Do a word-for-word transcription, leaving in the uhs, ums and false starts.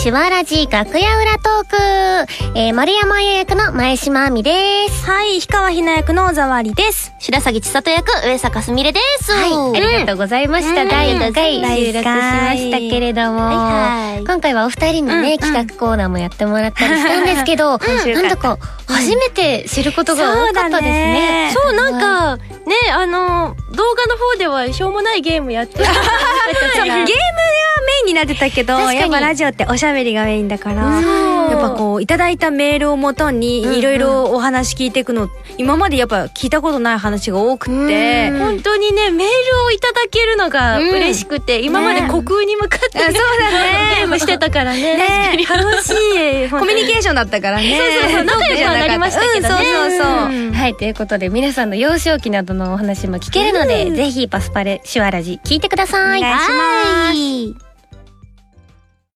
シュワラジ楽屋裏トーク、えー、丸山彩役の前島亜美です。 はい、氷川ひな役の小沢里です。 白崎千里役上坂すみれです。 はい、ありがとうございました。うん、だいいっかい収録しましたけれども、はいはい、今回はお二人にね、うんうん、企画コーナーもやってもらったりしたんですけど、うん、なんだか初めて知ることが多かったですね。 そう、なんかね、あの動画の方ではしょうもないゲームやってたゲームがメインになってたけど、やっぱラジオっておしゃべりがメインだから、やっぱこういただいたメールをもとにいろいろお話聞いていくの、今までやっぱ聞いたことない話が多くて、本当にね、メールをいただけるのが嬉しくて、今まで虚空に向かってゲームしてたからね、楽しいコミュニケーションだったからね。そうそうそう、仲良くはなりましたけどね。そうそうそう。 はい、ということで皆さんの幼少期などのお話も聞けるので、ぜひパスパレシュワラジ聞いてください。 お願いします。